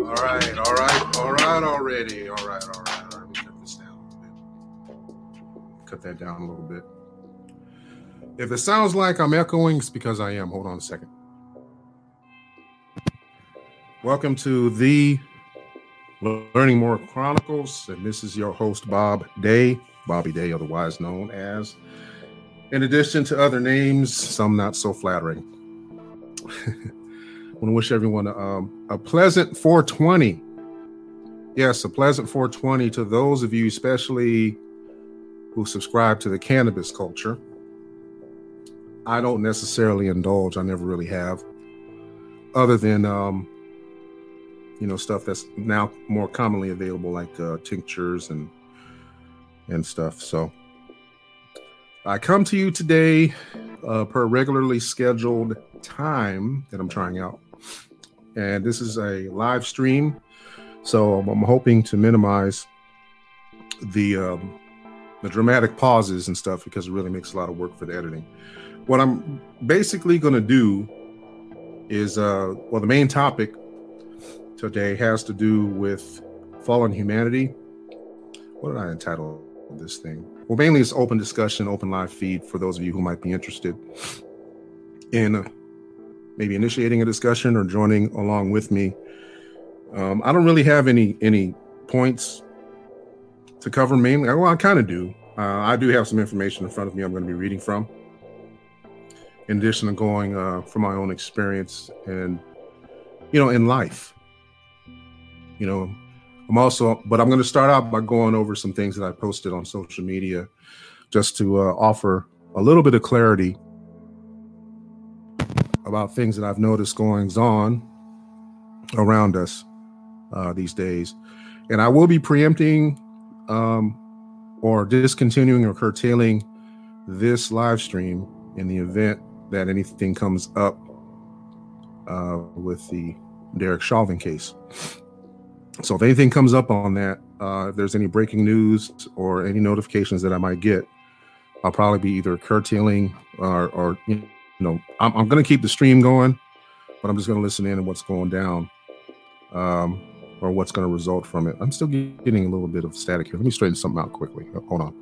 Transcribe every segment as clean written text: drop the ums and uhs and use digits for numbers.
All right already. All right. Let me cut this down a little bit. Cut that down a little bit. If it sounds like I'm echoing, it's because I am. Hold on a second. Welcome to the Learning More Chronicles, and this is your host, Bobby Day, otherwise known as, in addition to other names, some not so flattering. I want to wish everyone a pleasant 420. Yes, a pleasant 420 to those of you, especially who subscribe to the cannabis culture. I don't necessarily indulge. I never really have, other than stuff that's now more commonly available, like tinctures and stuff. So I come to you today per regularly scheduled time that I'm trying out. And this is a live stream, so I'm hoping to minimize the dramatic pauses and stuff, because it really makes a lot of work for the editing. What I'm basically going to do is, the main topic today has to do with fallen humanity. What did I entitle this thing? Well, mainly it's open discussion, open live feed for those of you who might be interested in maybe initiating a discussion or joining along with me. I don't really have any points to cover mainly. Well, I kind of do. I do have some information in front of me I'm going to be reading from, in addition to going from my own experience and, in life. I'm going to start out by going over some things that I posted on social media, just to offer a little bit of clarity about things that I've noticed going on around us these days. And I will be preempting or discontinuing or curtailing this live stream in the event that anything comes up with the Derek Chauvin case. So if anything comes up on that, if there's any breaking news or any notifications that I might get, I'll probably be either curtailing or I'm going to keep the stream going, but I'm just going to listen in on what's going down or what's going to result from it. I'm still getting a little bit of static here. Let me straighten something out quickly. Hold on.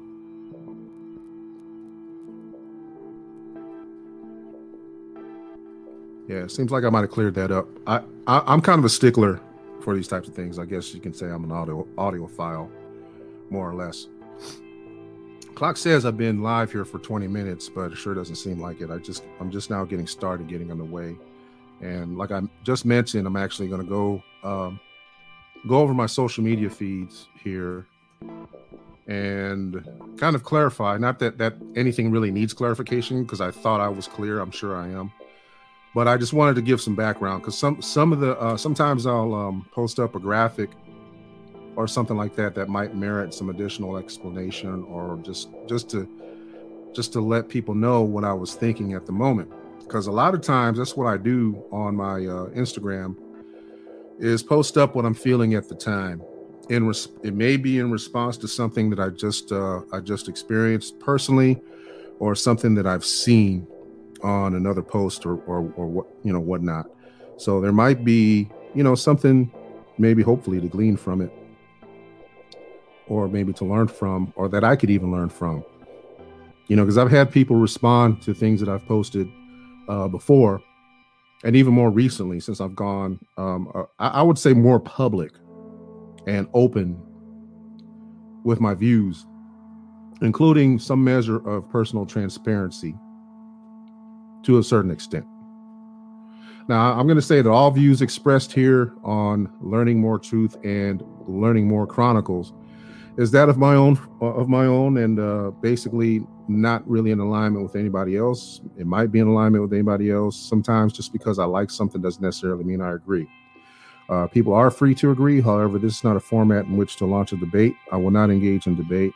Yeah, it seems like I might have cleared that up. I'm kind of a stickler for these types of things. I guess you can say I'm an audiophile, more or less. Clock says I've been live here for 20 minutes, but it sure doesn't seem like it. I'm just now getting started, getting underway. And like I just mentioned, I'm actually going to go over my social media feeds here and kind of clarify. Not that anything really needs clarification, because I thought I was clear. I'm sure I am. But I just wanted to give some background, because some of the sometimes I'll post up a graphic or something like that might merit some additional explanation, or just to let people know what I was thinking at the moment. Because a lot of times that's what I do on my Instagram, is post up what I'm feeling at the time. It may be in response to something that I just experienced personally, or something that I've seen on another post or what, whatnot. So there might be, something maybe hopefully to glean from it, or maybe to learn from, or that I could even learn from, because I've had people respond to things that I've posted before, and even more recently, since I've gone, I would say, more public and open with my views, including some measure of personal transparency to a certain extent. Now, I'm going to say that all views expressed here on Learning More Truth and Learning More Chronicles is that of my own, and basically not really in alignment with anybody else. It might be in alignment with anybody else. Sometimes just because I like something doesn't necessarily mean I agree. People are free to agree. However, this is not a format in which to launch a debate. I will not engage in debate.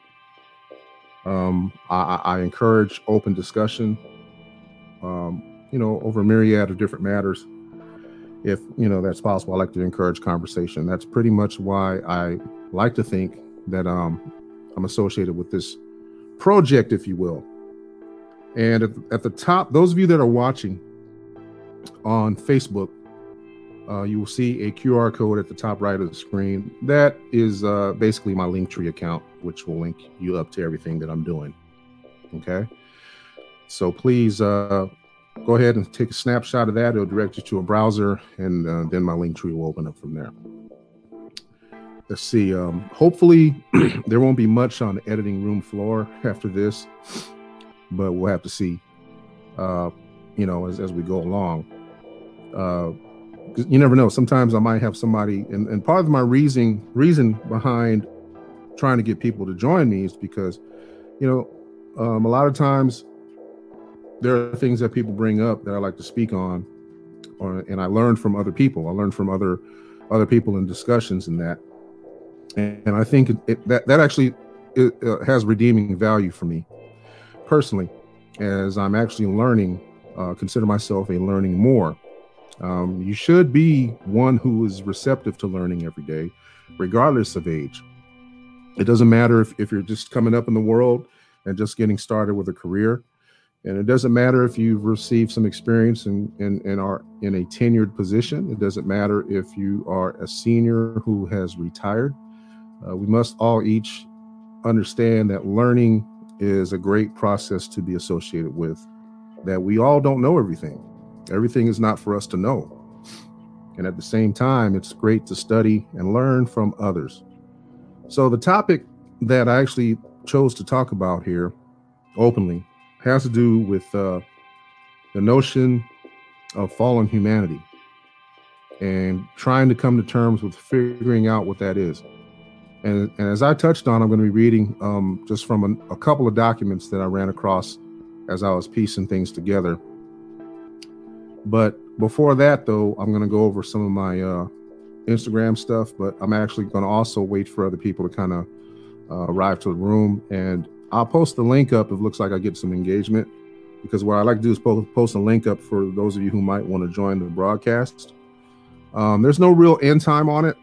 I encourage open discussion, over a myriad of different matters. If, that's possible, I like to encourage conversation. That's pretty much why I like to think that I'm associated with this project, if you will. And at the top, those of you that are watching on Facebook, you will see a QR code at the top right of the screen. That is basically my Linktree account, which will link you up to everything that I'm doing. Okay. So please go ahead and take a snapshot of that. It'll direct you to a browser, and then my Linktree will open up from there. Let's see. Hopefully, there won't be much on the editing room floor after this, but we'll have to see. As we go along. You never know. Sometimes I might have somebody, and part of my reason behind trying to get people to join me is because, a lot of times there are things that people bring up that I like to speak on, and I learn from other people. I learn from other people in discussions and that. And I think that actually has redeeming value for me personally, as I'm actually learning. Consider myself a learning more. You should be one who is receptive to learning every day, regardless of age. It doesn't matter if you're just coming up in the world and just getting started with a career. And it doesn't matter if you've received some experience and are in a tenured position. It doesn't matter if you are a senior who has retired. We must all each understand that learning is a great process to be associated with, that we all don't know everything. Everything is not for us to know. And at the same time, it's great to study and learn from others. So the topic that I actually chose to talk about here openly has to do with the notion of fallen humanity and trying to come to terms with figuring out what that is. And as I touched on, I'm going to be reading just from a couple of documents that I ran across as I was piecing things together. But before that, though, I'm going to go over some of my Instagram stuff, but I'm actually going to also wait for other people to kind of arrive to the room. And I'll post the link up if it looks like I get some engagement, because what I like to do is post a link up for those of you who might want to join the broadcast. There's no real end time on it.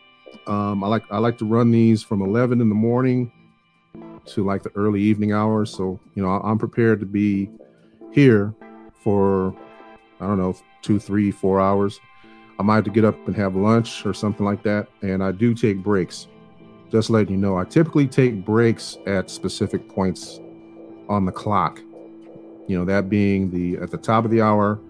I like to run these from 11 in the morning to like the early evening hours. So, I'm prepared to be here for, I don't know, 2, 3, 4 hours. I might have to get up and have lunch or something like that. And I do take breaks. Just letting you know, I typically take breaks at specific points on the clock. That being at the top of the hour,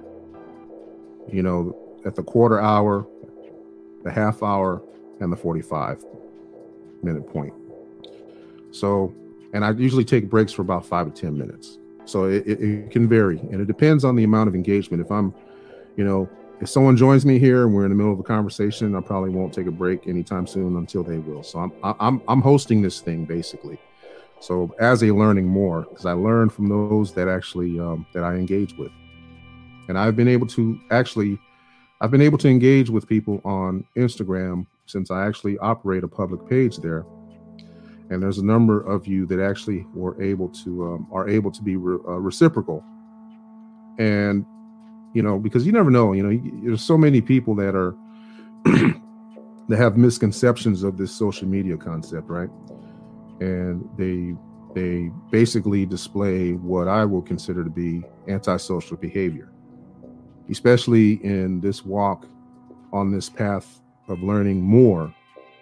at the quarter hour, the half hour, and the 45-minute point. So, and I usually take breaks for about 5 to 10 minutes. So it can vary, and it depends on the amount of engagement. If I'm, if someone joins me here and we're in the middle of a conversation, I probably won't take a break anytime soon until they will. So I'm hosting this thing basically. So as a learning more, because I learn from those that actually that I engage with, and I've been able to engage with people on Instagram since I actually operate a public page there. And there's a number of you that actually are able to be reciprocal. And, because you never know, there's so many people that are, that have misconceptions of this social media concept, right? And they basically display what I will consider to be antisocial behavior, especially in this walk on this path of learning more,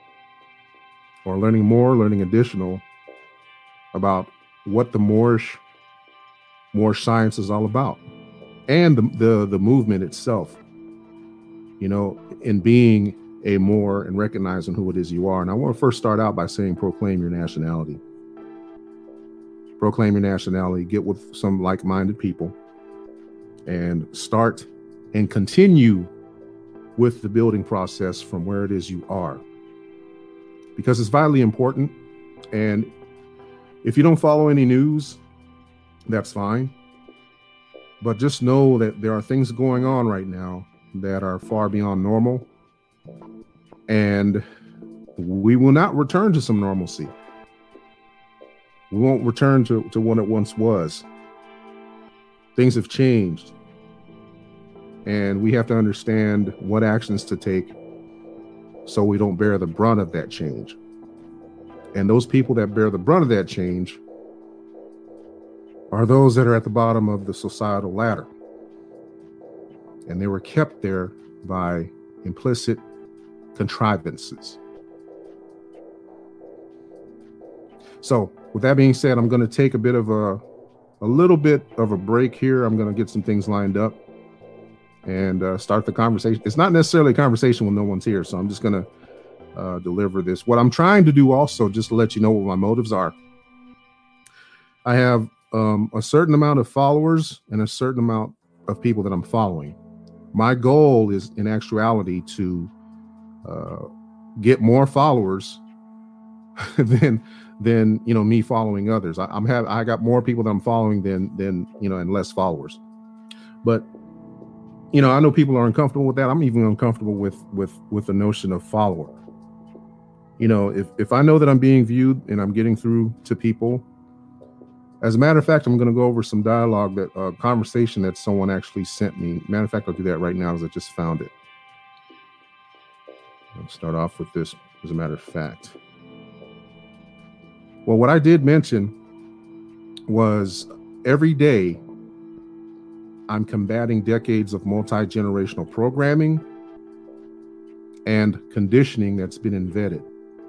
learning additional about what the Moorish science is all about, and the movement itself, in being a Moor and recognizing who it is you are. And I want to first start out by saying, proclaim your nationality. Proclaim your nationality, get with some like-minded people, and start and continue with the building process from where it is you are, because it's vitally important. And if you don't follow any news, that's fine. But just know that there are things going on right now that are far beyond normal, and we will not return to some normalcy. We won't return to what it once was. Things have changed, and we have to understand what actions to take so we don't bear the brunt of that change. And those people that bear the brunt of that change are those that are at the bottom of the societal ladder. And they were kept there by implicit contrivances. So with that being said, I'm going to take a little bit of a break here. I'm going to get some things lined up and start the conversation. It's not necessarily a conversation when no one's here, so I'm just going to deliver this. What I'm trying to do also, just to let you know what my motives are. I have a certain amount of followers and a certain amount of people that I'm following. My goal is, in actuality, to get more followers than me following others. I got more people that I'm following than and less followers. But I know people are uncomfortable with that. I'm even uncomfortable with the notion of follower. If I know that I'm being viewed and I'm getting through to people. As a matter of fact, I'm going to go over some dialogue, that conversation that someone actually sent me. Matter of fact, I'll do that right now as I just found it. I'll start off with this, as a matter of fact. Well, what I did mention was every day I'm combating decades of multi-generational programming and conditioning that's been embedded.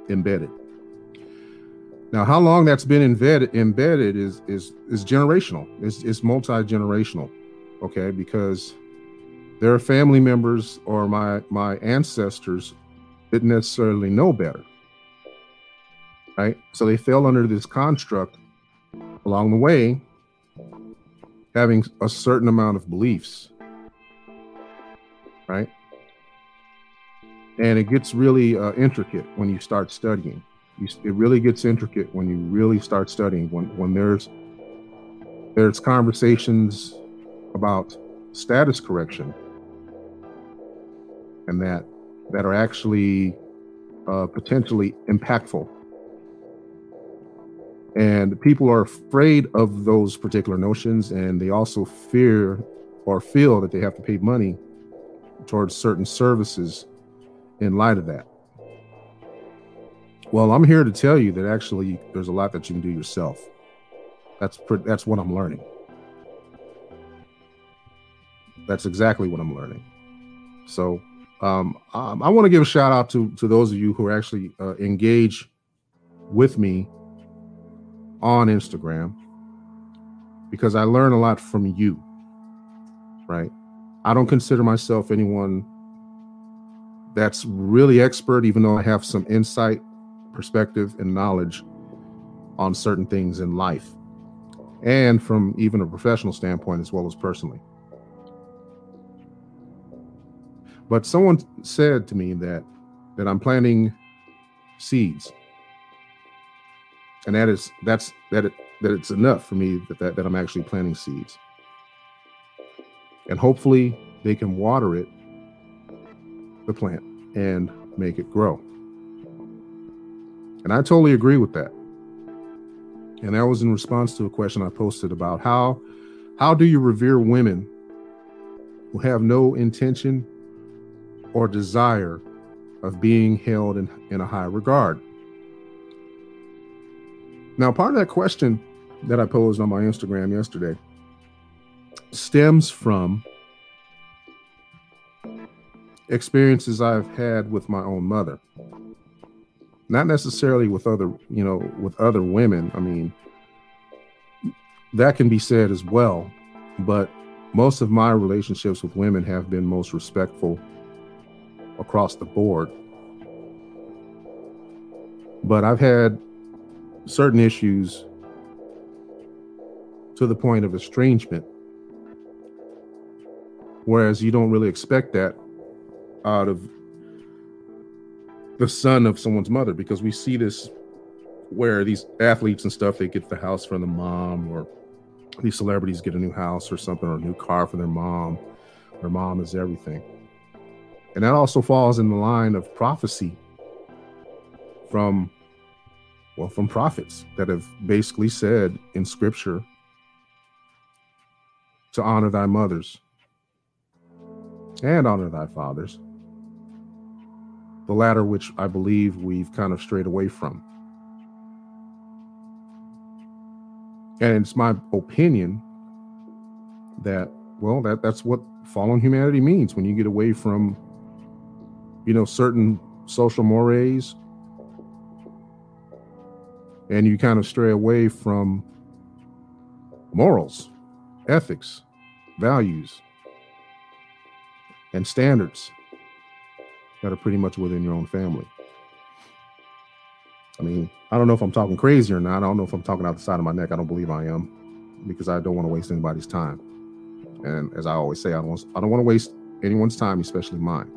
Now, how long that's been embedded is generational. It's multi-generational, okay? Because there are family members or my ancestors didn't necessarily know better, right? So they fell under this construct along the way, having a certain amount of beliefs, right? And it gets really intricate when you start studying. It really gets intricate when you really start studying. When there's conversations about status correction, and that are actually potentially impactful. And people are afraid of those particular notions, and they also fear or feel that they have to pay money towards certain services in light of that. Well, I'm here to tell you that actually there's a lot that you can do yourself. That's what I'm learning. That's exactly what I'm learning. So I want to give a shout out to those of you who are actually engage with me on Instagram, because I learn a lot from you, right? I don't consider myself anyone that's really expert, even though I have some insight, perspective, and knowledge on certain things in life, and from even a professional standpoint as well as personally. But someone said to me that I'm planting seeds, and that it's enough for me that I'm actually planting seeds, and hopefully they can water it, the plant, and make it grow. And I totally agree with that. And that was in response to a question I posted about how do you revere women who have no intention or desire of being held in a high regard? Now, part of that question that I posed on my Instagram yesterday stems from experiences I've had with my own mother. Not necessarily with other women. I mean, that can be said as well, but most of my relationships with women have been most respectful across the board. But I've had certain issues to the point of estrangement, whereas you don't really expect that out of the son of someone's mother, because we see this where these athletes and stuff, they get the house from the mom, or these celebrities get a new house or something, or a new car for their mom. Their mom is everything. And that also falls in the line of prophecy from prophets that have basically said in scripture to honor thy mothers and honor thy fathers, the latter which I believe we've kind of strayed away from. And it's my opinion that that's what fallen humanity means, when you get away from certain social mores, and you kind of stray away from morals, ethics, values, and standards that are pretty much within your own family. I mean, I don't know if I'm talking crazy or not. I don't know if I'm talking out the side of my neck. I don't believe I am, because I don't want to waste anybody's time. And as I always say, I don't want to waste anyone's time, especially mine.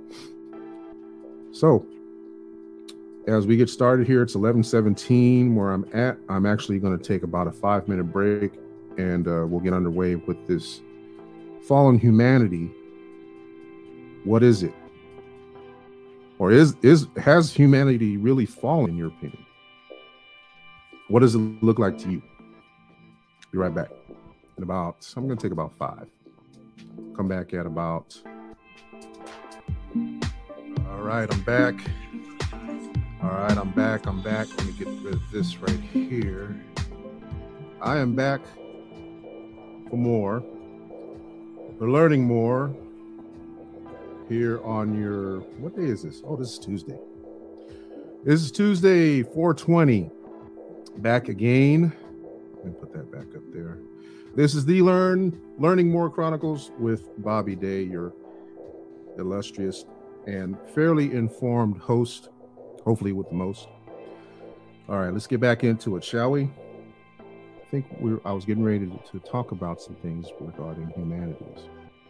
So as we get started here, it's 11:17 where I'm at. I'm actually going to take about a 5-minute break, and we'll get underway with this fallen humanity. What is it? Or has humanity really fallen, in your opinion? What does it look like to you? Be right back. I'm going to take about 5. Come back at about. All right, I'm back. I'm back. Let me get rid of this right here. I am back for more. For learning more here on your, what day is this? Oh, this is Tuesday. This is Tuesday, 4/20. Back again. Let me put that back up there. This is the Learning More Chronicles with Bobby Day, your illustrious and fairly informed host, hopefully with the most. All right, let's get back into it, shall we? I think I was getting ready to talk about some things regarding humanities,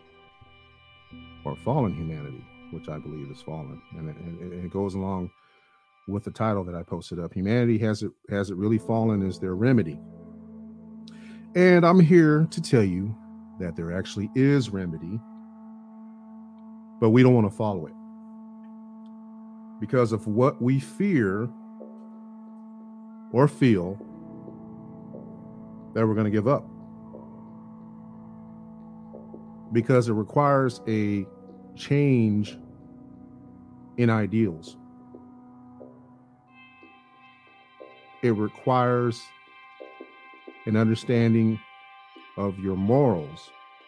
or fallen humanity, which I believe is fallen, and it goes along with the title that I posted up. Humanity, has it really fallen? Is there a remedy? And I'm here to tell you that there actually is remedy, but we don't want to follow it because of what we fear or feel that we're going to give up, because it requires a change in ideals. It requires an understanding of your morals.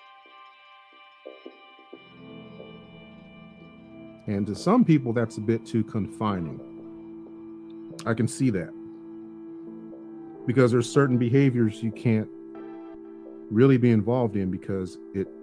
And to some people, that's a bit too confining. I can see that, because there's certain behaviors you can't really be involved in, because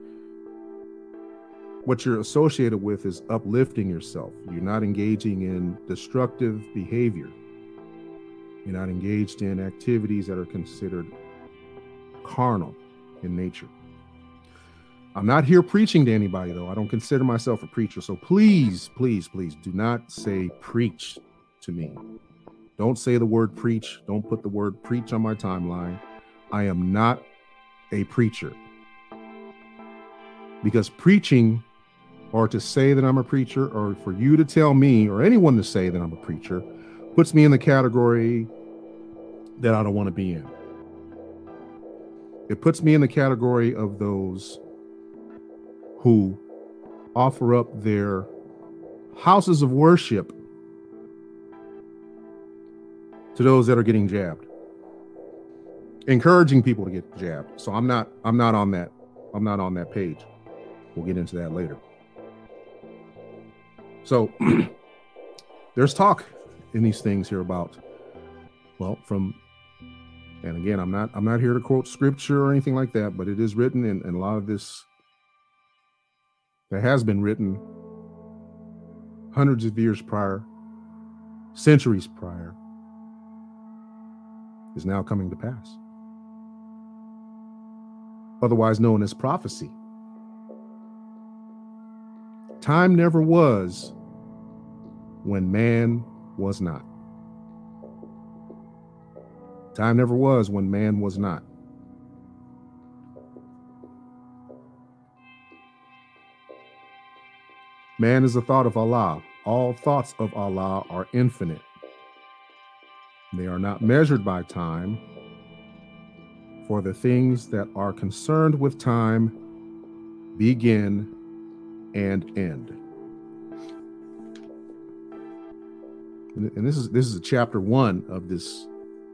what you're associated with is uplifting yourself. You're not engaging in destructive behavior. You're not engaged in activities that are considered carnal in nature. I'm not here preaching to anybody, though. I don't consider myself a preacher. So please, please, please do not say preach to me. Don't say the word preach. Don't put the word preach on my timeline. I am not a preacher. Because preaching, or to say that I'm a preacher, or for you to tell me, or anyone to say that I'm a preacher, puts me in the category that I don't want to be in. It puts me in the category of those who offer up their houses of worship to those that are getting jabbed, encouraging people to get jabbed. So I'm not on that page. We'll get into that later. So there's talk in these things here about, well, and again, I'm not here to quote scripture or anything like that, but it is written, and a lot of this that has been written hundreds of years prior, centuries prior, is now coming to pass. Otherwise known as prophecy. Time never was when man was not. Time never was when man was not. Man is the thought of Allah. All thoughts of Allah are infinite. They are not measured by time, for the things that are concerned with time begin and end. And this is a chapter 1 of this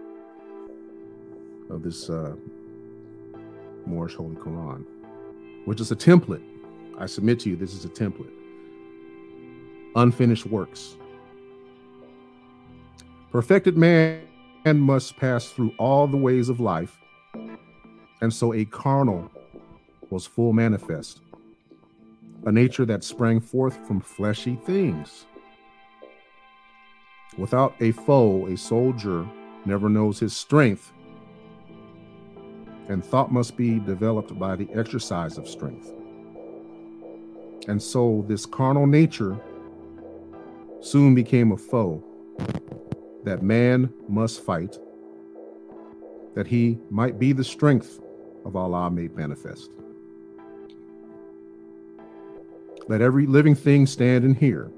Moorish Holy Quran, which is a template. I submit to you, this is a template. unfinished works. Perfected man must pass through all the ways of life, and so a carnal was full manifest, a nature that sprang forth from fleshy things. Without a foe, a soldier never knows his strength, and thought must be developed by the exercise of strength. And so this carnal nature soon became a foe that man must fight, that he might be the strength of Allah made manifest. Let every living thing stand and hear.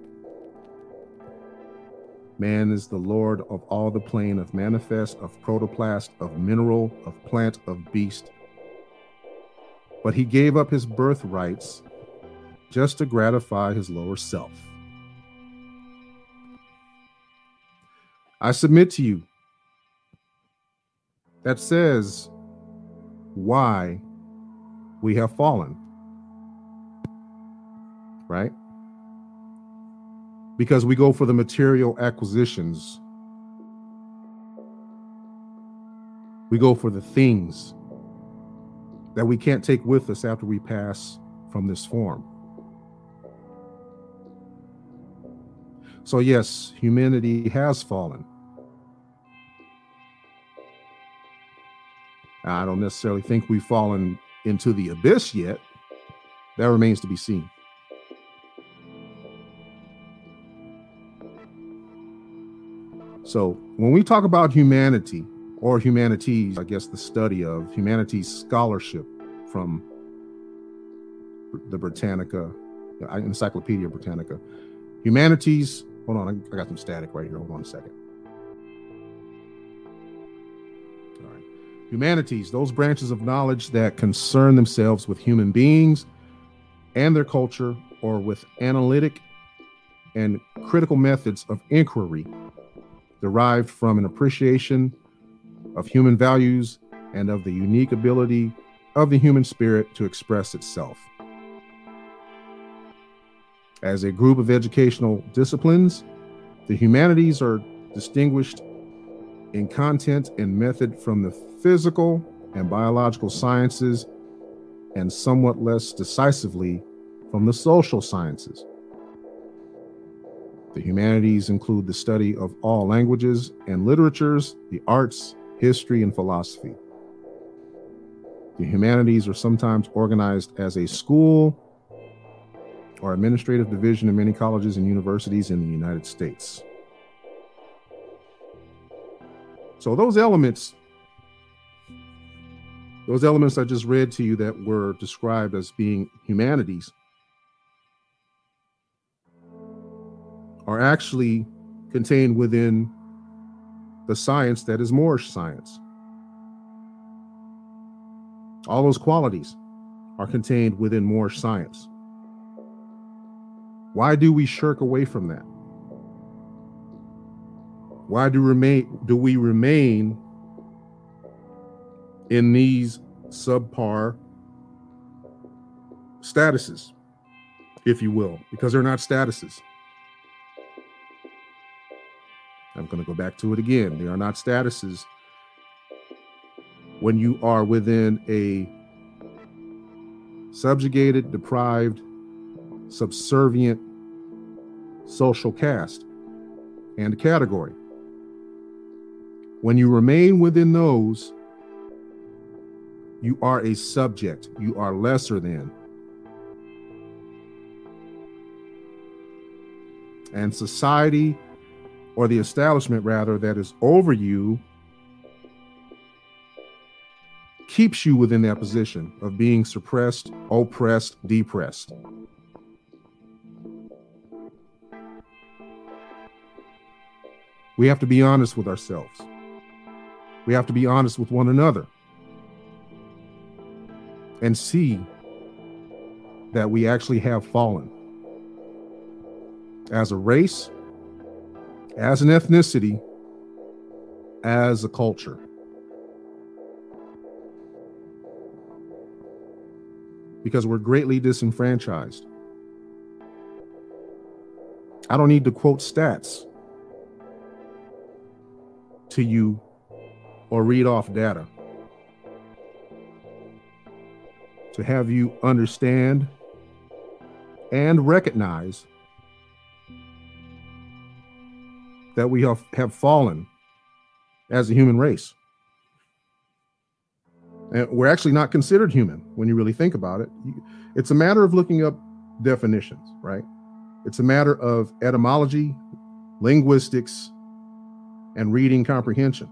Man is the Lord of all the plane of manifest, of protoplast, of mineral, of plant, of beast. But he gave up his birthrights just to gratify his lower self. I submit to you that says why we have fallen, right? Because we go for the material acquisitions. We go for the things that we can't take with us after we pass from this form. So yes, humanity has fallen. I don't necessarily think we've fallen into the abyss yet. That remains to be seen. So when we talk about humanity or humanities, I guess the study of humanities scholarship from the Britannica, the Encyclopedia Britannica, humanities, hold on, I got some static right here. Hold on a second. All right. Humanities, those branches of knowledge that concern themselves with human beings and their culture, or with analytic and critical methods of inquiry derived from an appreciation of human values and of the unique ability of the human spirit to express itself. As a group of educational disciplines, the humanities are distinguished in content and method from the physical and biological sciences, and somewhat less decisively from the social sciences. The humanities include the study of all languages and literatures, the arts, history, and philosophy. The humanities are sometimes organized as a school or administrative division in many colleges and universities in the United States. So those elements I just read to you that were described as being humanities are actually contained within the science that is Moorish science. All those qualities are contained within Moorish science. Why do we shirk away from that? Why do we remain in these subpar statuses, if you will? Because they're not statuses. I'm going to go back to it again. They are not statuses. When you are within a subjugated, deprived, subservient social caste and category, when you remain within those, you are a subject. You are lesser than. And society, or the establishment rather, that is over you, keeps you within that position of being suppressed, oppressed, depressed. We have to be honest with ourselves. We have to be honest with one another and see that we actually have fallen as a race, as an ethnicity, as a culture. Because we're greatly disenfranchised. I don't need to quote stats to you or read off data to have you understand and recognize that we have fallen as a human race. And we're actually not considered human when you really think about it. It's a matter of looking up definitions, right? It's a matter of etymology, linguistics, and reading comprehension.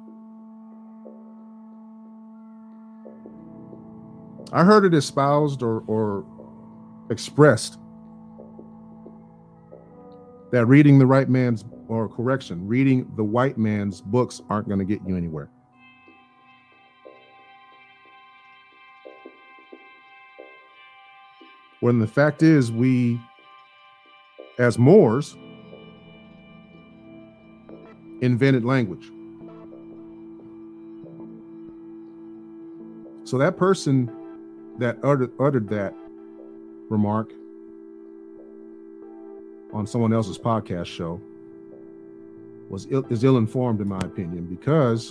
I heard it espoused or expressed that reading the white man's books aren't going to get you anywhere. When the fact is, we, as Moors, invented language. So that person that uttered that remark on someone else's podcast show is ill-informed, in my opinion, because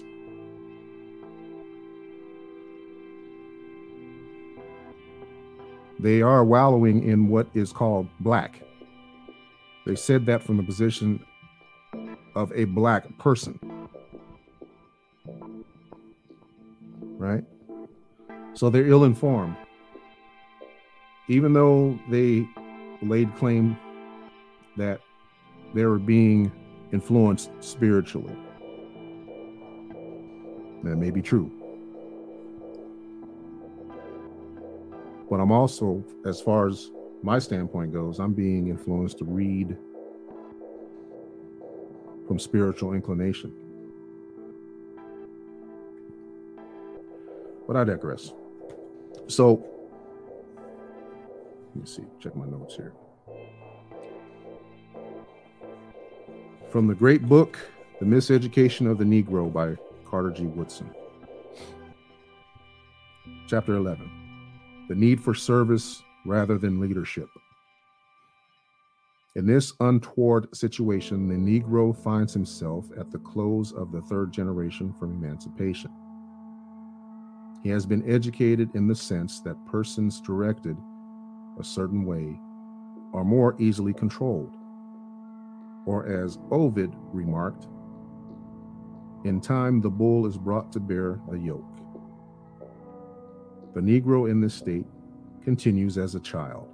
they are wallowing in what is called black. They said that from the position of a black person, right? So they're ill-informed. Even though they laid claim that they were being influenced spiritually. That may be true. But I'm also, as far as my standpoint goes, I'm being influenced to read from spiritual inclination. But I digress. So, let me see, check my notes here. From the great book, The Miseducation of the Negro by Carter G. Woodson. Chapter 11, The Need for Service Rather Than Leadership. In this untoward situation, the Negro finds himself at the close of the third generation from emancipation. He has been educated in the sense that persons directed a certain way are more easily controlled. Or as Ovid remarked, in time the bull is brought to bear a yoke. The Negro in this state continues as a child.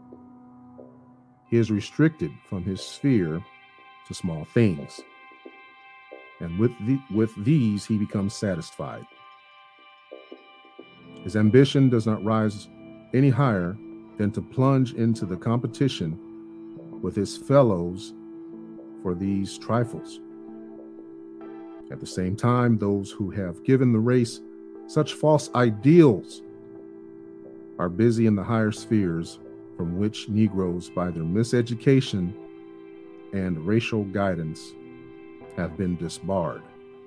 He is restricted from his sphere to small things, and with these he becomes satisfied. His ambition does not rise any higher than to plunge into the competition with his fellows for these trifles. At the same time, those who have given the race such false ideals are busy in the higher spheres from which Negroes, by their miseducation and racial guidance, have been disbarred.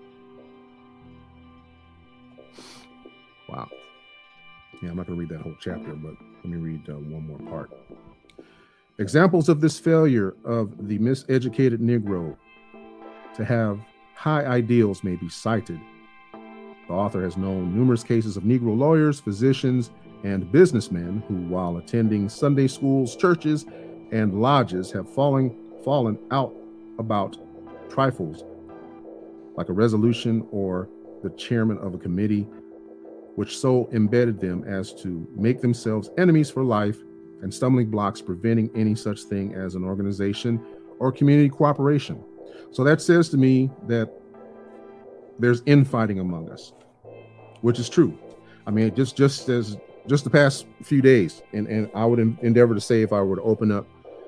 Wow. Yeah, I'm not going to read that whole chapter, but let me read one more part. Examples of this failure of the miseducated Negro to have high ideals may be cited. The author has known numerous cases of Negro lawyers, physicians, and businessmen who, while attending Sunday schools, churches, and lodges, have fallen out about trifles like a resolution or the chairman of a committee, which so embedded them as to make themselves enemies for life and stumbling blocks preventing any such thing as an organization or community cooperation. So that says to me that there's infighting among us, which is true. I mean, just the past few days, and I would endeavor to say if I were to open up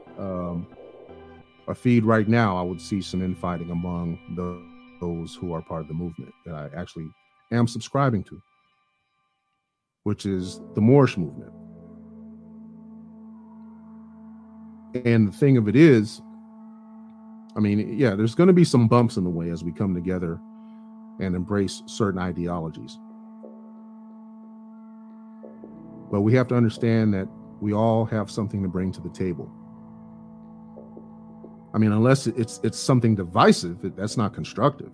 a feed right now, I would see some infighting among those who are part of the movement that I actually am subscribing to, which is the Moorish movement. And the thing of it is, I mean, yeah, there's going to be some bumps in the way as we come together and embrace certain ideologies. But we have to understand that we all have something to bring to the table. I mean, unless it's something divisive, that's not constructive.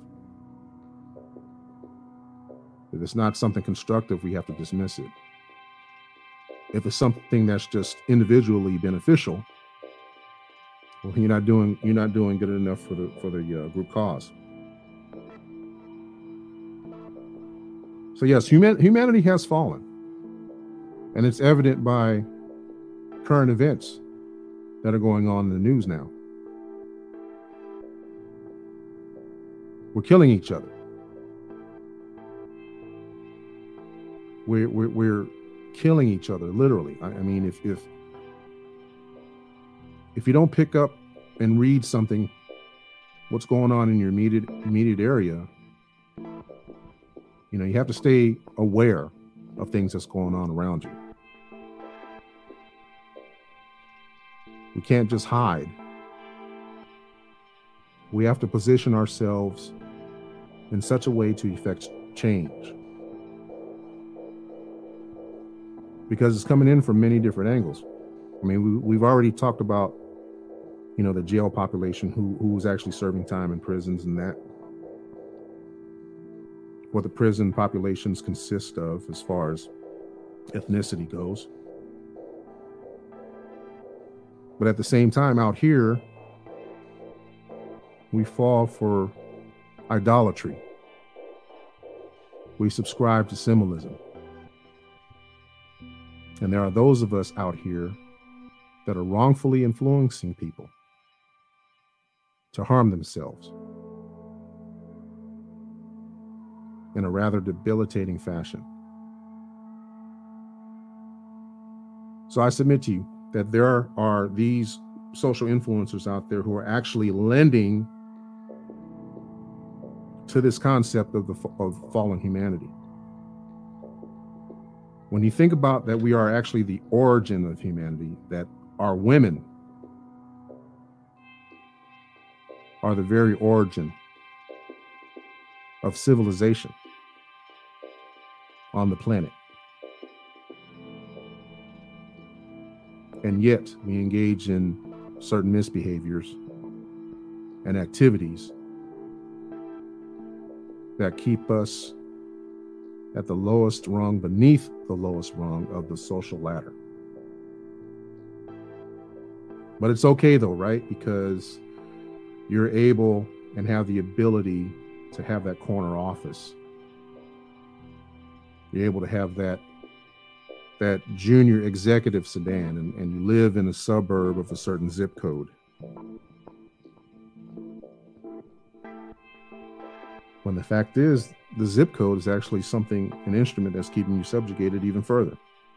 If it's not something constructive, we have to dismiss it. If it's something that's just individually beneficial, well, you're not doing good enough for the group cause. So yes, humanity has fallen, and it's evident by current events that are going on in the news now. We're killing each other. We're killing each other, literally. I mean, if you don't pick up and read something, what's going on in your immediate area, you know, you have to stay aware of things that's going on around you. We can't just hide. We have to position ourselves in such a way to effect change, because it's coming in from many different angles. I mean, we've already talked about, you know, the jail population who's actually serving time in prisons, and that what the prison populations consist of as far as ethnicity goes. But at the same time, out here, we fall for idolatry. We subscribe to symbolism. And there are those of us out here that are wrongfully influencing people to harm themselves in a rather debilitating fashion. So I submit to you that there are these social influencers out there who are actually lending to this concept of fallen humanity. When you think about that, we are actually the origin of humanity, that our women are the very origin of civilization on the planet. And yet we engage in certain misbehaviors and activities that keep us at the lowest rung, beneath the lowest rung of the social ladder. But it's okay though, right? Because you're able and have the ability to have that corner office. You're able to have that junior executive sedan, and you live in a suburb of a certain zip code. When the fact is, the zip code is actually an instrument that's keeping you subjugated even further.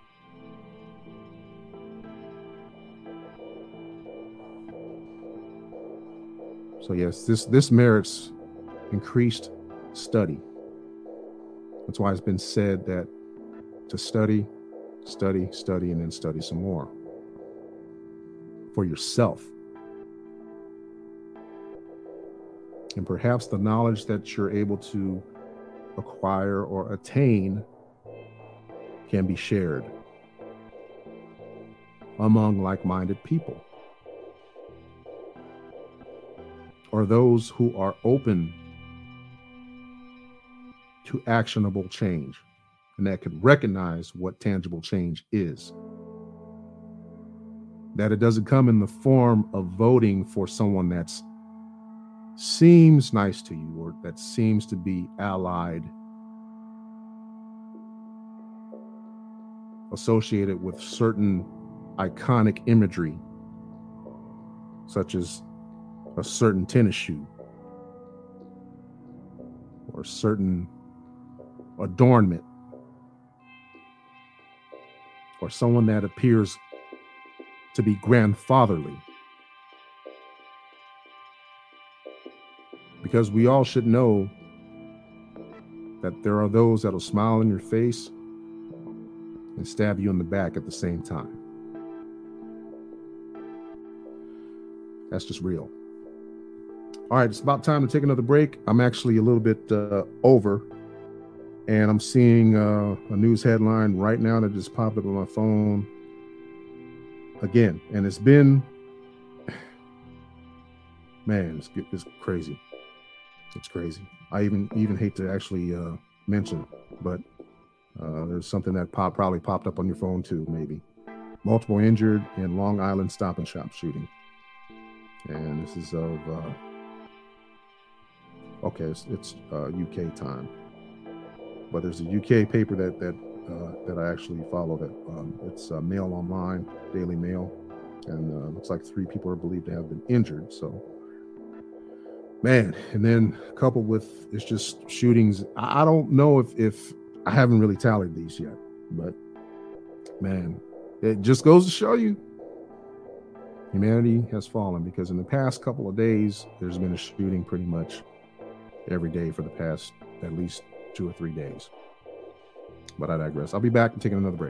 So yes, this merits increased study. That's why it's been said that to study, and then study some more for yourself. And perhaps the knowledge that you're able to acquire or attain can be shared among like-minded people, or those who are open to actionable change and that could recognize what tangible change is. That it doesn't come in the form of voting for someone that seems nice to you or that seems to be allied, associated with certain iconic imagery, such as a certain tennis shoe or certain adornment, or someone that appears to be grandfatherly. Because we all should know that there are those that'll smile in your face and stab you in the back at the same time. That's just real. All right, it's about time to take another break. I'm actually a little bit over, and I'm seeing a news headline right now that just popped up on my phone again. And it's been Man, it's crazy. It's crazy. I even hate to actually mention, but there's something that probably popped up on your phone too, maybe. Multiple injured in Long Island Stop and Shop shooting. And this is of, okay, it's UK time. But there's a UK paper that I actually follow that it's Mail Online, Daily Mail. And looks like 3 people are believed to have been injured. So, man, and then coupled with it's just shootings. I don't know if I haven't really tallied these yet, but man, it just goes to show you humanity has fallen, because in the past couple of days, there's been a shooting pretty much every day for the past at least 2 or 3 days. But I digress. I'll be back and taking another break.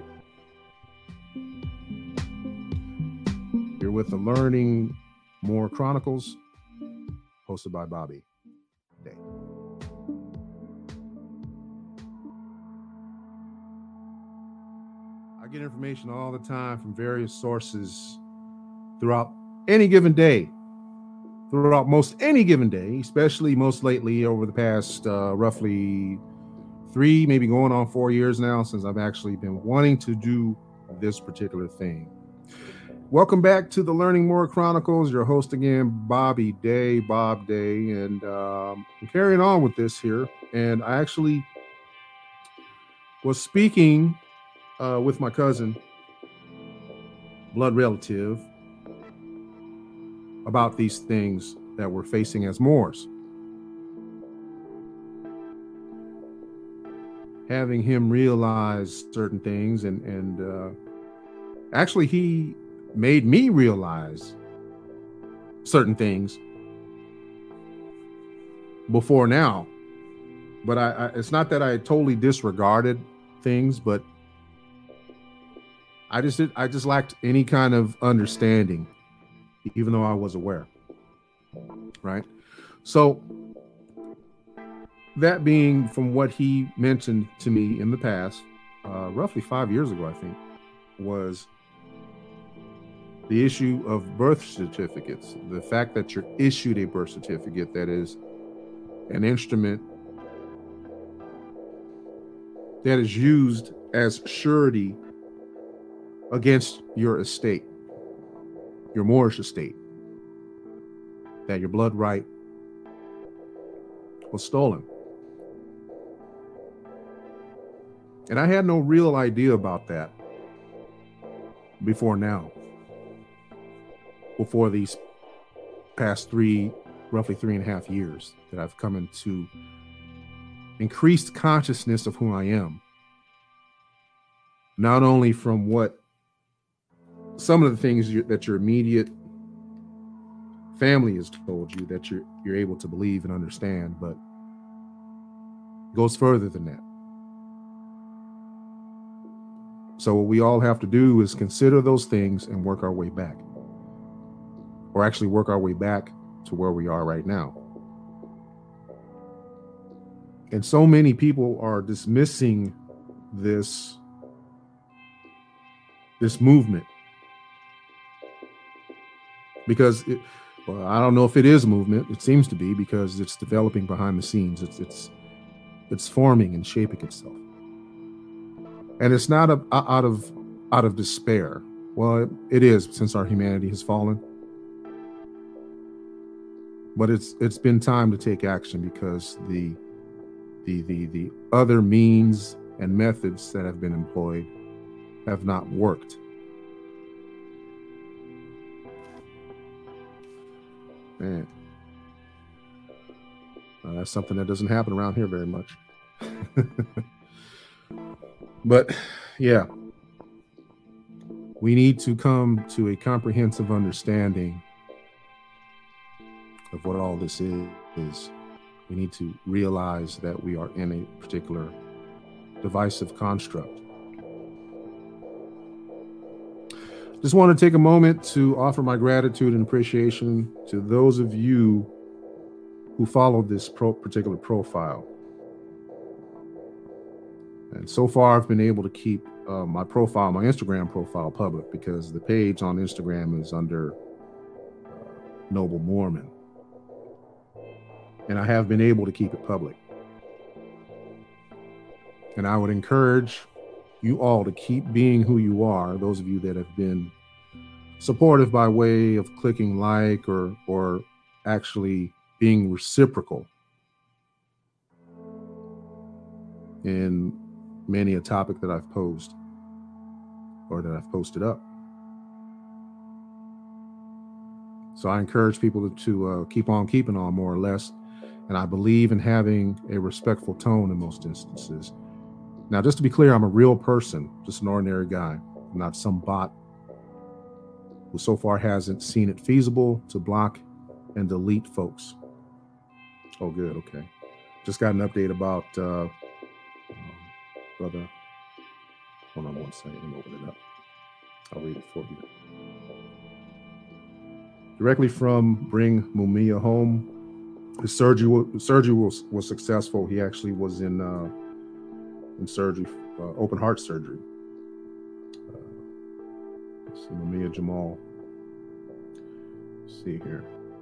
You're with the Learning More Chronicles, hosted by Bobby Day. I get information all the time from various sources throughout any given day, throughout most any given day, especially most lately over the past roughly 3, maybe going on 4 years now, since I've actually been wanting to do this particular thing. Welcome back to the Learning More Chronicles. Your host again, Bobby Day, Bob Day, and I'm carrying on with this here. And I actually was speaking with my cousin, blood relative, about these things that we're facing as Moors. Having him realize certain things, and actually he made me realize certain things before now. But I it's not that I totally disregarded things, but I just lacked any kind of understanding, even though I was aware. Right? So that being from what he mentioned to me in the past, roughly 5 years ago, I think, was the issue of birth certificates. The fact that you're issued a birth certificate that is an instrument that is used as surety against your estate, your Moorish estate, that your blood right was stolen. And I had no real idea about that before now. Before these past roughly 3.5 years, that I've come into increased consciousness of who I am. Not only from what some of the things that your immediate family has told you that you're able to believe and understand, but it goes further than that. So what we all have to do is consider those things and work our way back. Or actually work our way back to where we are right now. And so many people are dismissing this movement because I don't know if it is a movement. It seems to be, because it's developing behind the scenes. It's forming and shaping itself. And it's not out of despair. Well, it is, since our humanity has fallen. But it's been time to take action, because the other means and methods that have been employed have not worked. Man, that's something that doesn't happen around here very much. But yeah, we need to come to a comprehensive understanding of what all this is. We need to realize that we are in a particular divisive construct. Just want to take a moment to offer my gratitude and appreciation to those of you who followed this particular profile. And so far, I've been able to keep my Instagram profile public, because the page on Instagram is under Noble Mormon. and I have been able to keep it public. And I would encourage you all to keep being who you are, those of you that have been supportive by way of clicking like or actually being reciprocal in many a topic that I've posed or that I've posted up. So I encourage people to keep on keeping on, more or less. And I believe in having a respectful tone in most instances. Now, just to be clear, I'm a real person, just an ordinary guy, not some bot who so far hasn't seen it feasible to block and delete folks. Oh, good. Okay. Just got an update about brother. Hold on one second. Let me open it up. I'll read it for you. Directly from Bring Mumia Home. His surgery was successful. He actually was in surgery, open heart surgery. Let's see, Mumia Jamal. Let's see here.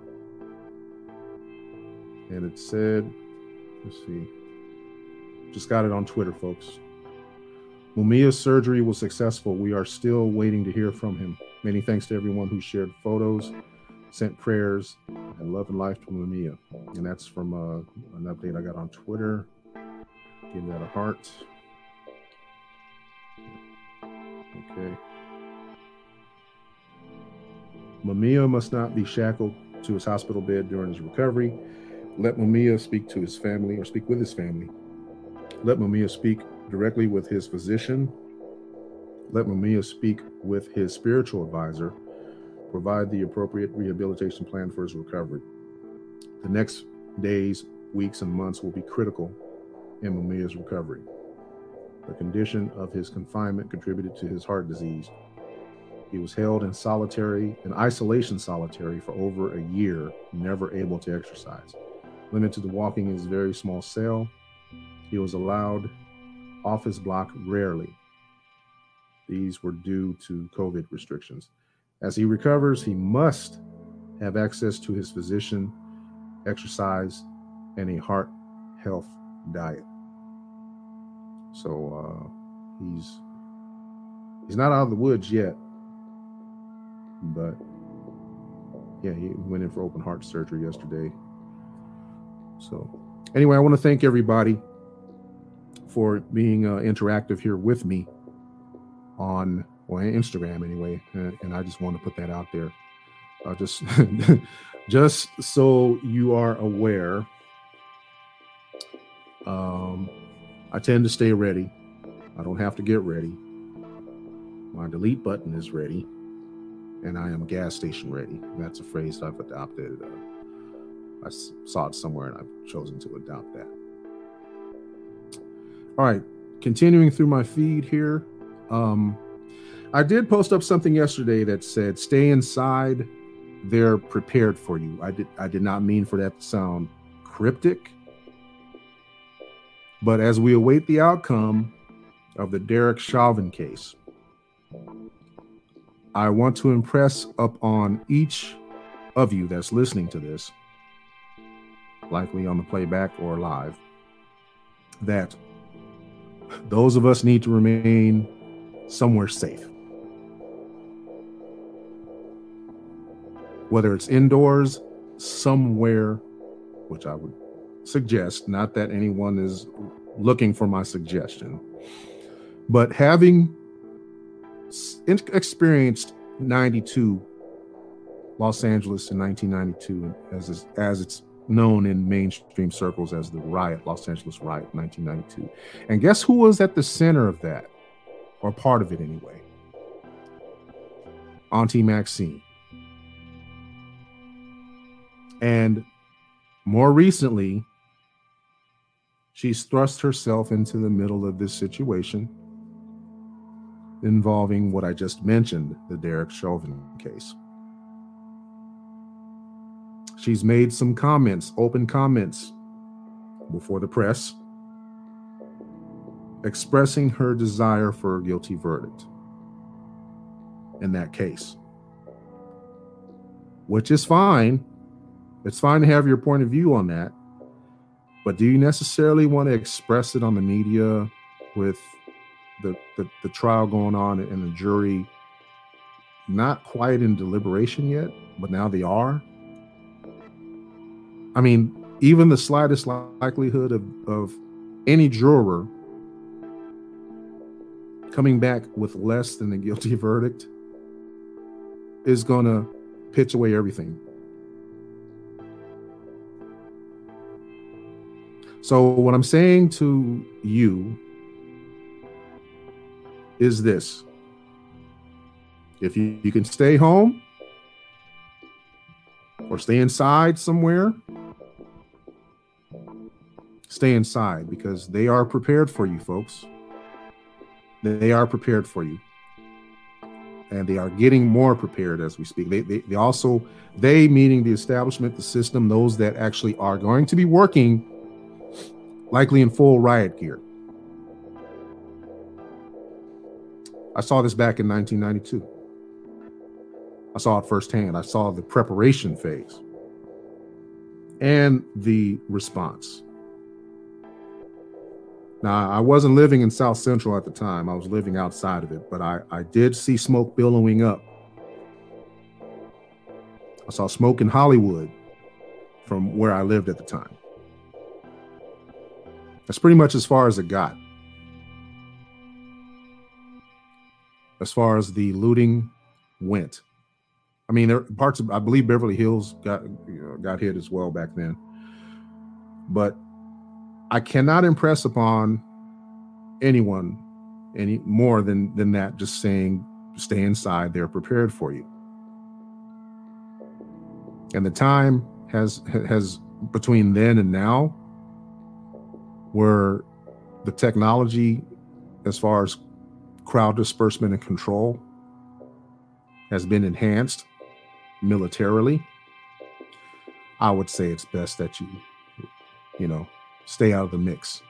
And it said, let's see. Just got it on Twitter, folks. Mumia's surgery was successful. We are still waiting to hear from him. Many thanks to everyone who shared photos, sent prayers, and love and life to Mumia. And that's from an update I got on Twitter. Give that a heart. Okay. Mumia must not be shackled to his hospital bed during his recovery. Let Mumia speak to his family or speak with his family. Let Mumia speak directly with his physician. Let Mumia speak with his spiritual advisor. Provide the appropriate rehabilitation plan for his recovery. The next days, weeks, and months will be critical in Mumia's recovery. The condition of his confinement contributed to his heart disease. He was held in isolation solitary for over a year, never able to exercise. Limited to walking in his very small cell. He was allowed off his block rarely. These were due to COVID restrictions. As he recovers, he must have access to his physician, exercise, and a heart health diet. So he's not out of the woods yet, but yeah, he went in for open heart surgery yesterday. So anyway, I want to thank everybody for being interactive here with me on Instagram anyway, and I just want to put that out there. Just so you are aware, I tend to stay ready. I don't have to get ready. My delete button is ready, and I am gas station ready. That's a phrase I've adopted. I saw it somewhere, and I've chosen to adopt that. All right, continuing through my feed here. I did post up something yesterday that said, stay inside, they're prepared for you. I did not mean for that to sound cryptic, but as we await the outcome of the Derek Chauvin case, I want to impress upon each of you that's listening to this, likely on the playback or live, that those of us need to remain somewhere safe. Whether it's indoors, somewhere, which I would suggest, not that anyone is looking for my suggestion, but having experienced 92 Los Angeles in 1992, as it's known in mainstream circles as the riot, Los Angeles riot, 1992. And guess who was at the center of that, or part of it anyway? Auntie Maxine. And more recently, she's thrust herself into the middle of this situation involving what I just mentioned, the Derek Chauvin case. She's made some comments, open comments, before the press, expressing her desire for a guilty verdict in that case, which is fine. It's fine to have your point of view on that, But do you necessarily want to express it on the media with the trial going on and the jury not quite in deliberation yet, but now they are? I mean, even the slightest likelihood of any juror coming back with less than a guilty verdict is going to pitch away everything. So what I'm saying to you is this. If you can stay home or stay inside somewhere, stay inside, because they are prepared for you, folks. They are prepared for you. And they are getting more prepared as we speak. They also, meaning the establishment, the system, those that actually are going to be working likely in full riot gear. I saw this back in 1992. I saw it firsthand. I saw the preparation phase and the response. Now, I wasn't living in South Central at the time. I was living outside of it, but I did see smoke billowing up. I saw smoke in Hollywood from where I lived at the time. That's pretty much as far as it got. As far as the looting went. I mean, there are parts of, I believe Beverly Hills got hit as well back then. But I cannot impress upon anyone any more than that, just saying, stay inside, they're prepared for you. And the time has between then and now, where the technology as far as crowd disbursement and control has been enhanced militarily, I would say it's best that you know, stay out of the mix.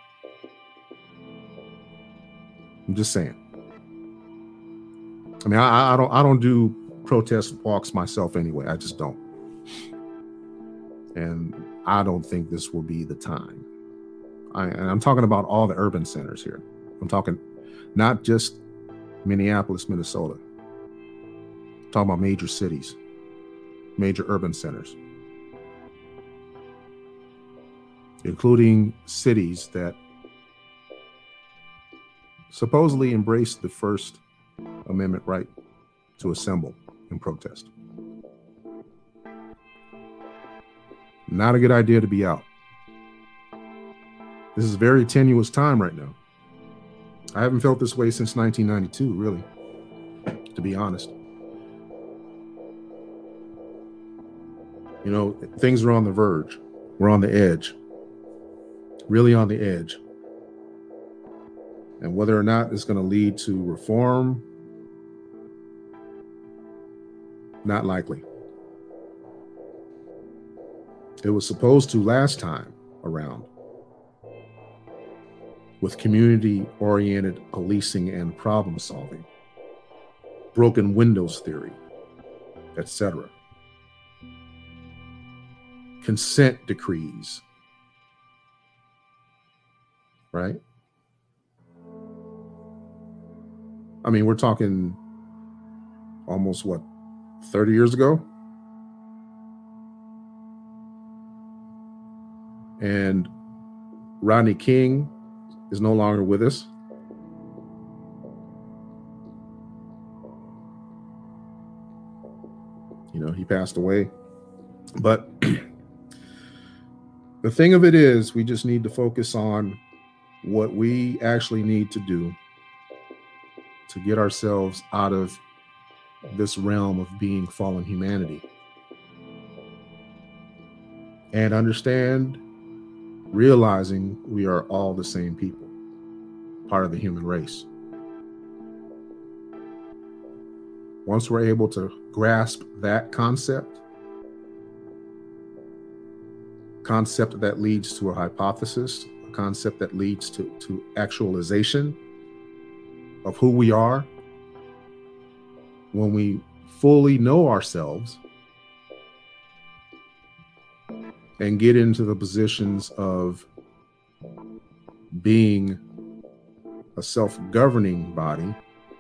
I'm just saying. I mean, I don't do protest walks myself anyway. I just don't. And I don't think this will be the time. And I'm talking about all the urban centers here. I'm talking not just Minneapolis, Minnesota. I'm talking about major cities, major urban centers, including cities that supposedly embraced the First Amendment right to assemble and protest. Not a good idea to be out. This is a very tenuous time right now. I haven't felt this way since 1992, really, to be honest. You know, things are on the verge. We're on the edge, really on the edge. And whether or not it's going to lead to reform, not likely. It was supposed to last time around, with community-oriented policing and problem solving, broken windows theory, etc. Consent decrees, right? I mean, we're talking almost, 30 years ago? And Rodney King is no longer with us. You know, he passed away. But the thing of it is, we just need to focus on what we actually need to do to get ourselves out of this realm of being fallen humanity. And understand, realizing we are all the same people, part of the human race. Once we're able to grasp that concept that leads to a hypothesis, a concept that leads to actualization of who we are, when we fully know ourselves and get into the positions of being a self-governing body,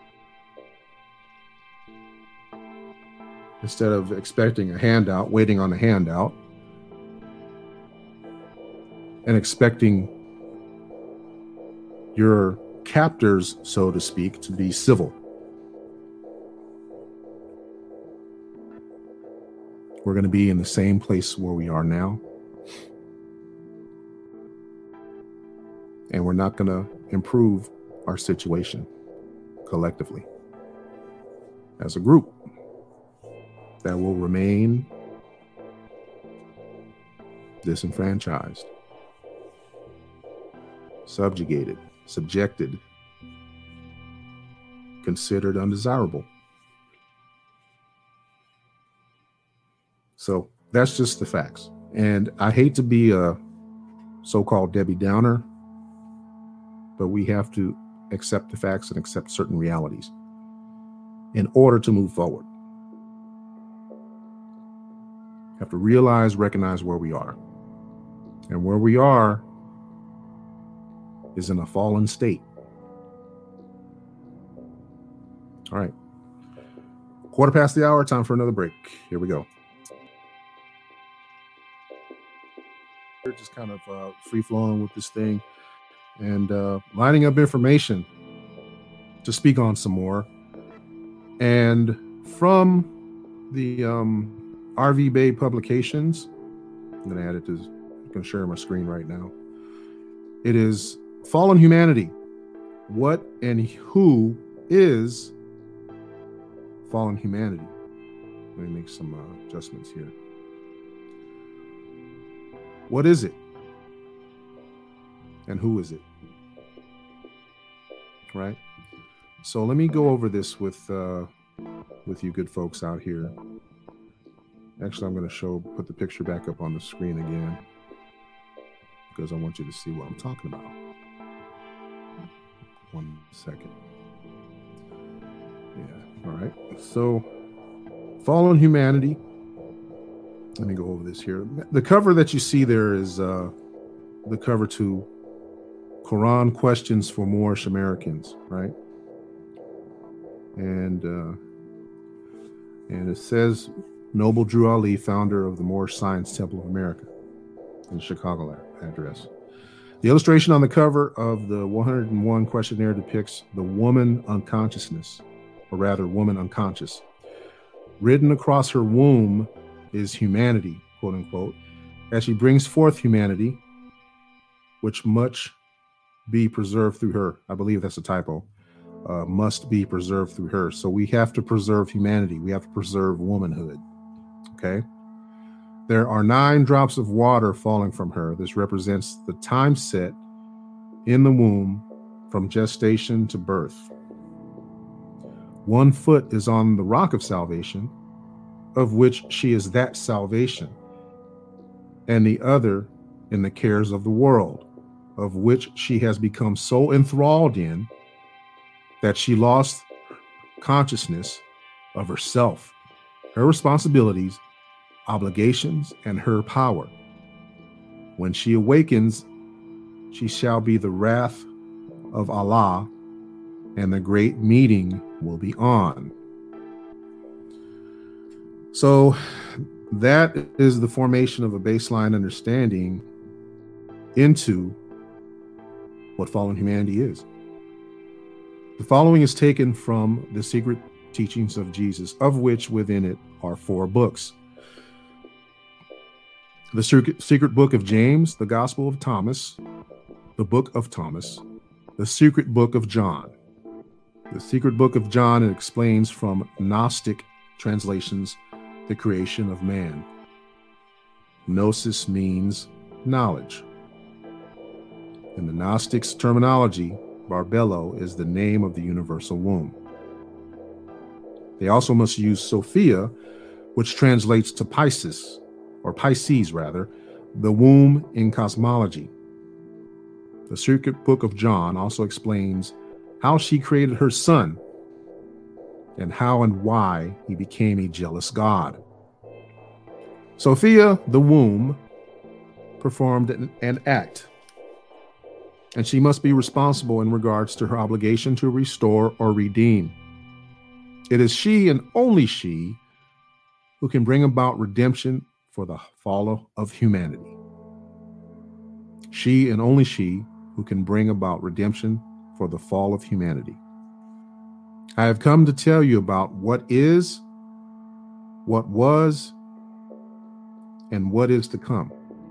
instead of expecting a handout, waiting on a handout, and expecting your captors, so to speak, to be civil. We're going to be in the same place where we are now. And we're not going to improve our situation collectively. As a group, that will remain disenfranchised, subjugated, subjected, considered undesirable. So that's just the facts. And I hate to be a so-called Debbie Downer, but we have to accept the facts and accept certain realities in order to move forward. We have to realize, recognize where we are. And where we are is in a fallen state. All right. 1:15, time for another break. Here we go. We're just kind of free flowing with this thing and lining up information to speak on some more. And from the RV Bay Publications, I'm going to add it to, I'm going to share my screen right now. It is Fallen Humanity. What and who is fallen humanity? Let me make some adjustments here. What is it? And who is it? Right? So let me go over this with you good folks out here. Actually, I'm going to put the picture back up on the screen again, because I want you to see what I'm talking about. 1 second. Yeah. All right. So, fallen humanity. Let me go over this here. The cover that you see there is the cover to Quran Questions for Moorish Americans, right? And it says Noble Drew Ali, founder of the Moorish Science Temple of America, in the Chicago address. The illustration on the cover of the 101 questionnaire depicts the woman unconsciousness, or rather woman unconscious. Written across her womb is humanity, quote unquote, as she brings forth humanity, which much be preserved through her. I believe that's a typo. Must be preserved through her. So we have to preserve humanity. We have to preserve womanhood. Okay. There are 9 drops of water falling from her. This represents the time set in the womb from gestation to birth. 1 foot is on the rock of salvation, of which she is that salvation, and the other in the cares of the world, of which she has become so enthralled in that she lost consciousness of herself, her responsibilities, obligations, and her power. When she awakens, she shall be the wrath of Allah, and the great meeting will be on. So that is the formation of a baseline understanding into what fallen humanity is. The following is taken from the secret teachings of Jesus, of which within it are 4 books. The secret book of James, the Gospel of Thomas, the book of Thomas, the secret book of John. The secret book of John, it explains from Gnostic translations the creation of man. Gnosis means knowledge. In the Gnostics' terminology, Barbello is the name of the universal womb. They also must use Sophia, which translates to Pisces, the womb in cosmology. The secret book of John also explains how she created her son and how and why he became a jealous god. Sophia, the womb, performed an act and she must be responsible in regards to her obligation to restore or redeem. It is she and only she who can bring about redemption for the fall of humanity. She and only she who can bring about redemption for the fall of humanity. I have come to tell you about what is, what was, and what is to come.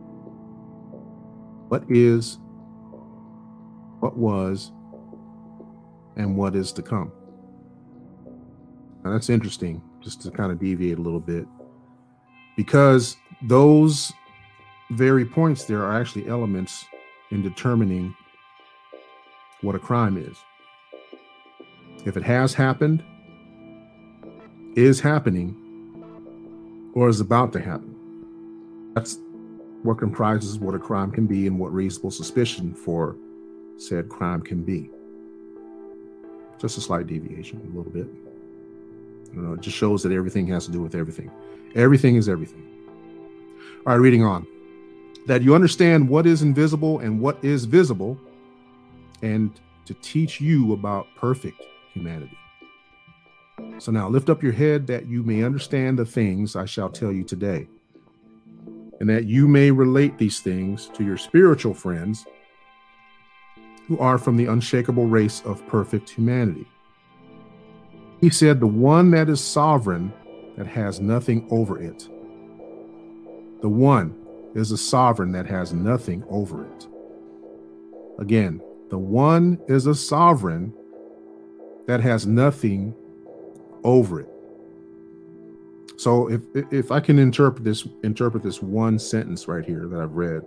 What is, what was, and what is to come. Now that's interesting, just to kind of deviate a little bit, because those very points there are actually elements in determining what a crime is. If it has happened, is happening, or is about to happen. That's what comprises what a crime can be and what reasonable suspicion for said crime can be. Just a slight deviation, a little bit. It just shows that everything has to do with everything. Everything is everything. All right, reading on. That you understand what is invisible and what is visible, and to teach you about perfect humanity. So now lift up your head that you may understand the things I shall tell you today, and that you may relate these things to your spiritual friends who are from the unshakable race of perfect humanity. He said, the one that is sovereign, that has nothing over it. The one is a sovereign that has nothing over it. Again, the one is a sovereign that has nothing over it. So if I can interpret this one sentence right here that I've read.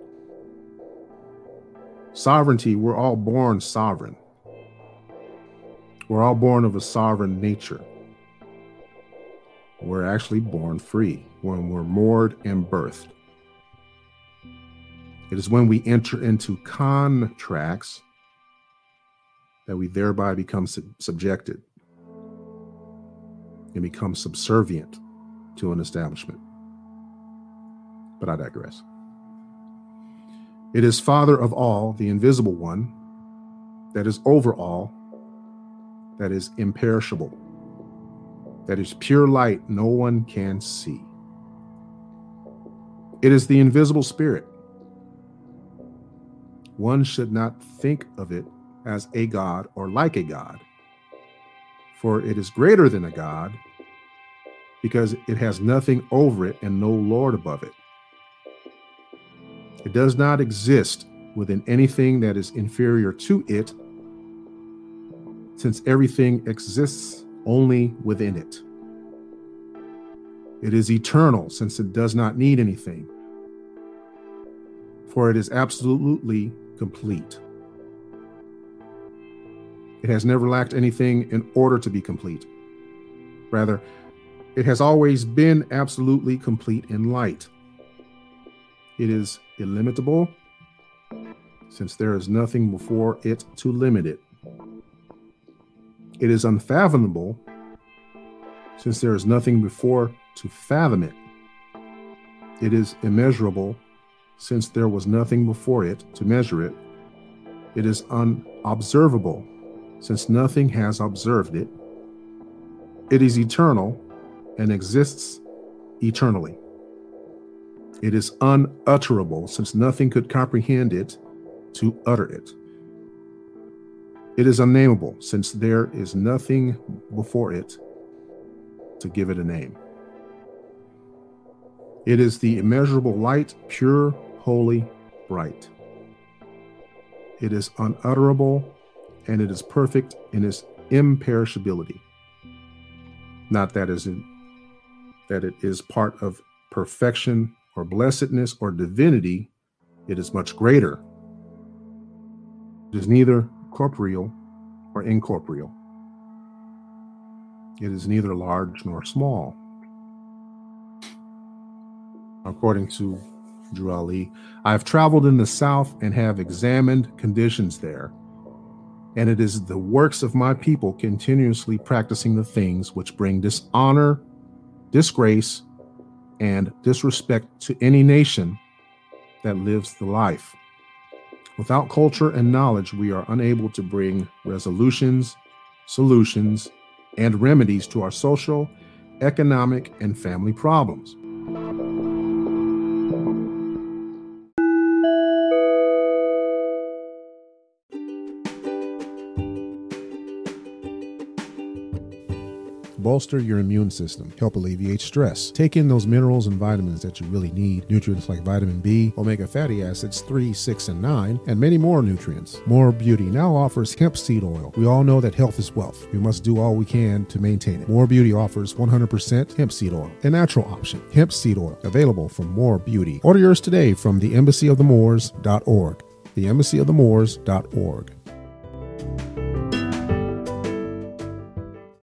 Sovereignty, we're all born sovereign. We're all born of a sovereign nature. We're actually born free when we're moored and birthed. It is when we enter into contracts that we thereby become subjected and become subservient to an establishment. But I digress. It is Father of all, the invisible one, that is over all, that is imperishable, that is pure light no one can see. It is the invisible spirit. One should not think of it as a god or like a god, for it is greater than a god because it has nothing over it and no Lord above it. It does not exist within anything that is inferior to it, since everything exists only within it. It is eternal, since it does not need anything, for it is absolutely complete. It has never lacked anything in order to be complete. Rather, it has always been absolutely complete in light. It is illimitable, since there is nothing before it to limit it. It is unfathomable, since there is nothing before to fathom it. It is immeasurable, since there was nothing before it to measure it. It is unobservable, since nothing has observed it. It is eternal and exists eternally. It is unutterable, since nothing could comprehend it to utter it. It is unnameable, since there is nothing before it to give it a name. It is the immeasurable light, pure, holy, bright. It is unutterable, and it is perfect in its imperishability. Not that it is part of perfection or blessedness or divinity. It is much greater. It is neither corporeal or incorporeal. It is neither large nor small. According to Drew Ali, I have traveled in the South and have examined conditions there, and it is the works of my people continuously practicing the things which bring dishonor, disgrace, and disrespect to any nation that lives the life. Without culture and knowledge, we are unable to bring resolutions, solutions, and remedies to our social, economic, and family problems. Bolster your immune system. Help alleviate stress. Take in those minerals and vitamins that you really need. Nutrients like vitamin B, omega fatty acids 3, 6, and 9, and many more nutrients. More Beauty now offers hemp seed oil. We all know that health is wealth. We must do all we can to maintain it. More Beauty offers 100% hemp seed oil, a natural option. Hemp seed oil, available from More Beauty. Order yours today from theembassyofthemoors.org. theembassyofthemoors.org.